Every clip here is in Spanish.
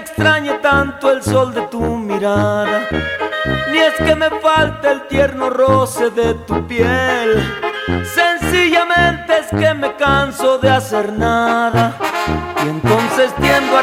extrañe tanto el sol de tu mirada, ni es que me falte el tierno roce de tu piel. Sencillamente es que me canso de hacer nada, y entonces tiendo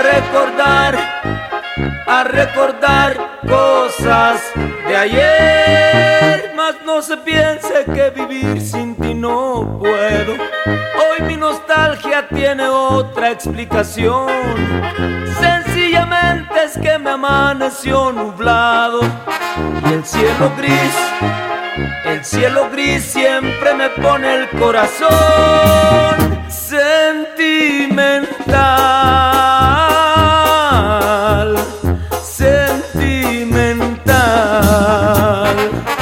a recordar cosas de ayer. Mas no se piense que vivir sin ti no puedo. Hoy mi nostalgia tiene otra explicación. Sencillamente es que me amaneció nublado, y el cielo gris siempre me pone el corazón sentimental, sentimental.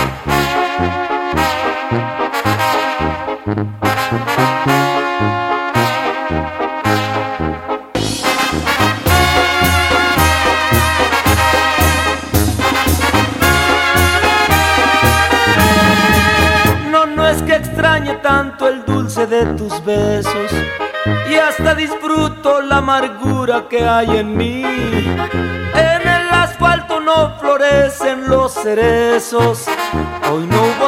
No es que extrañe tanto el dulce de tus besos, y hasta disfruto la amargura que hay en mí. En el asfalto no florecen los cerezos. Hoy no hubo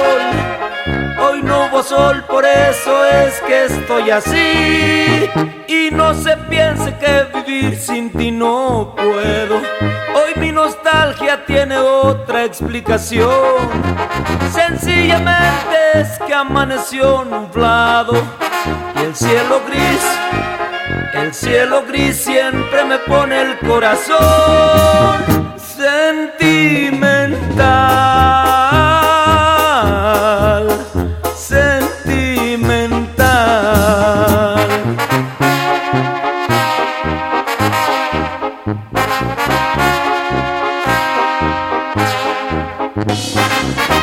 sol, por eso es que estoy así. Y no se piense que vivir sin ti no puedo. Hoy mi nostalgia tiene otra explicación. Sencillamente es que amaneció nublado, y el cielo gris siempre me pone el corazón sentimental, sentimental.